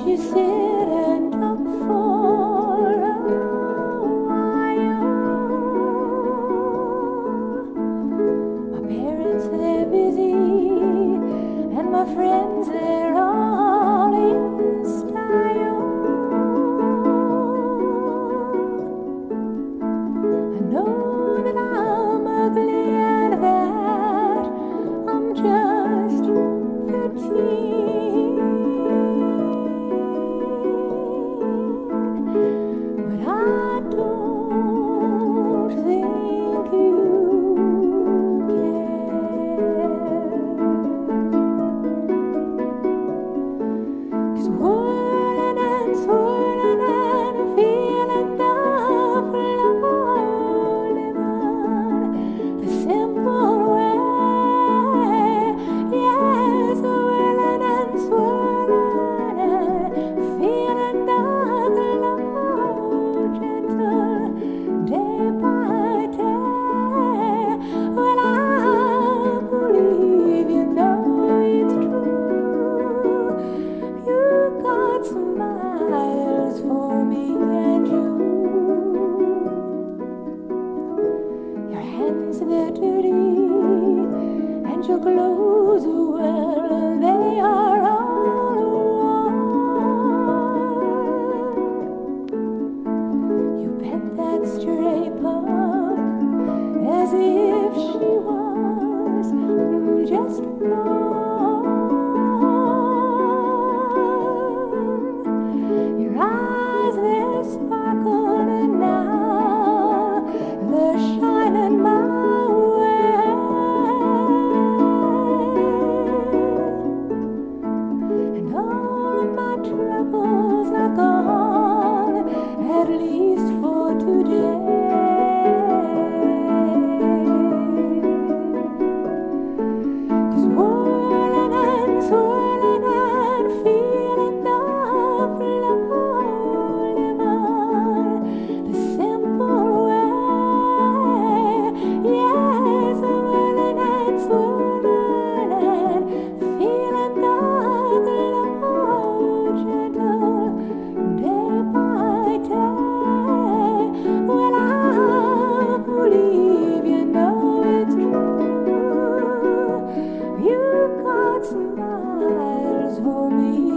you sit and talk for a while. My parents, they're busy, and my friends, they're all in style. I know that I'm ugly and that I'm just 13, but I don't think you care. 'Cause whirling and swirling and feeling the flow, living the simple way. Yes, whirling and swirling and feeling the glow, gentle day by day. Well, I believe you know it's true. You got smiles for me, and your hands, they're dirty, and your clothes, well, they are all worn. You pet that stray pup as if she was just born. Your eyes, they're sparkling now, they're shining my way. And all of my troubles are gone, at least for today. 'Cause whirling and swirling and feeling the flow, living the simple way. Yes, whirling and swirling and feeling the glow, gentle day by day. Well, I believe you know it's true. You got smiles for me.